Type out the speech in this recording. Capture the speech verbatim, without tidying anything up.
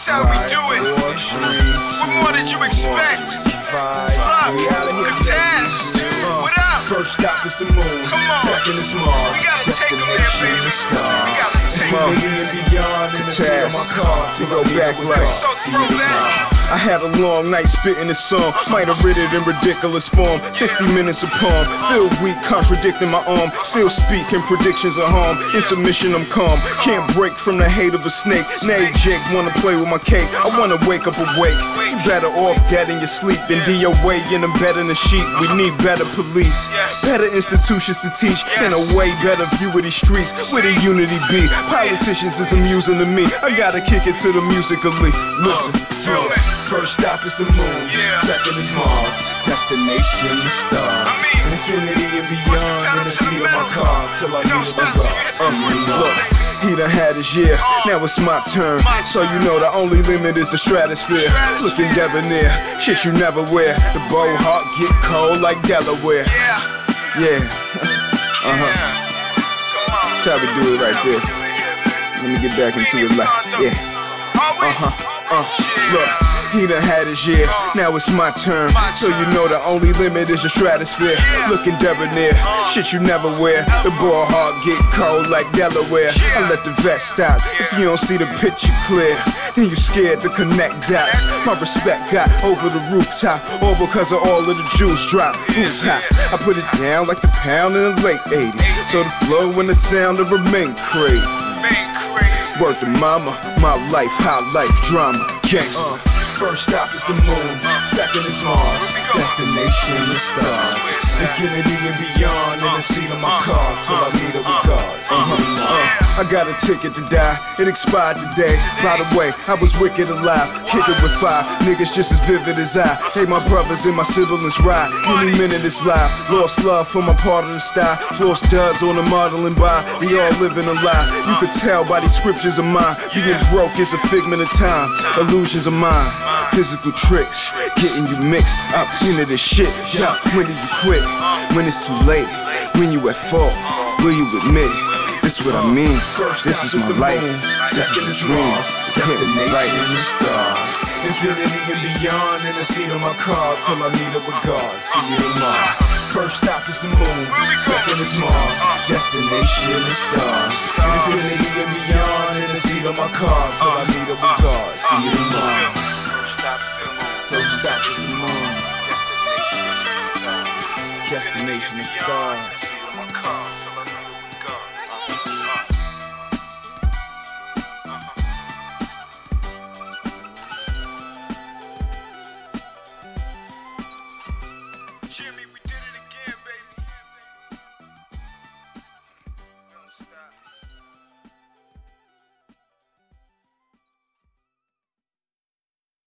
how we do it. What more did you expect? Look, Kataz, what up? First stop is the moon. Come on. Second is Mars. We gotta take them there, baby. We gotta take them. Infinity and beyond in the seat of my car. To go back like So throwback. I had a long night spitting this song. Might have written it in ridiculous form. Sixty minutes of poem. Feel weak, contradicting my arm. Still speaking predictions of harm. In submission, I'm calm. Can't break from the hate of a snake. Nay, Jake, wanna play with my cake. I wanna wake up awake. You better off dead in your sleep than D O A in a bed in the sheet. We need better police, better institutions to teach, and a way better view of these streets. Where the unity be? Politicians is amusing to me. I gotta kick it to the musically. Listen, Feel me? First stop is the moon. Yeah. Second is Mars. Destination the stars. I mean, Infinity and beyond pedal in the to the seat of my metal. car till I You don't meet stop the till you hit God. the look, he done had his year. Now it's my turn. So you know the only limit is the stratosphere. Looking debonair, shit you never wear. The bow heart get cold like Delaware. Yeah. Yeah, Uh huh. Come on. that's how we do it right there. Let me get back into it like, yeah. Uh Uh-huh, uh, look, he done had his year, now it's my turn. So you know the only limit is your stratosphere. Looking debonair, shit you never wear. The ball heart get cold like Delaware. I let the vet stop, if you don't see the picture clear, then you scared to connect dots. My respect got over the rooftop, all because of all of the juice drop. Who's hot? I put it down like the pound in the late eighties. So the flow and the sound will remain crazy. Man, crazy. Word to mama, my life, high life drama, gangsta. First stop is the moon. Second is Mars. Destination the stars. Infinity and beyond in the seat of my car till I meet up with God. Uh-huh, uh, I got a ticket to die, it expired today. By the way, I was wicked alive, kicking with five niggas just as vivid as I. Hey, my brothers and my siblings ride, any minute it's live. Lost love for my part of the style, lost duds on the modeling by. They all living a lie, you could tell by these scriptures of mine. Being broke is a figment of time, illusions of mine. Physical tricks, getting you mixed up into this shit. Yeah, when do you quit? When it's too late, when you at fault, will you admit it? This what I mean, this is my life, this is a dream. Destination Right. the stars. Infinity and beyond in the seat of my car till I meet up with God. See you tomorrow. First stop is the moon. Second is Mars. Destination the stars. Infinity and beyond in the seat of my car till I meet up with God. See you tomorrow. First stop is the moon. First stop is the moon. Destination is the stars. Destination of stars.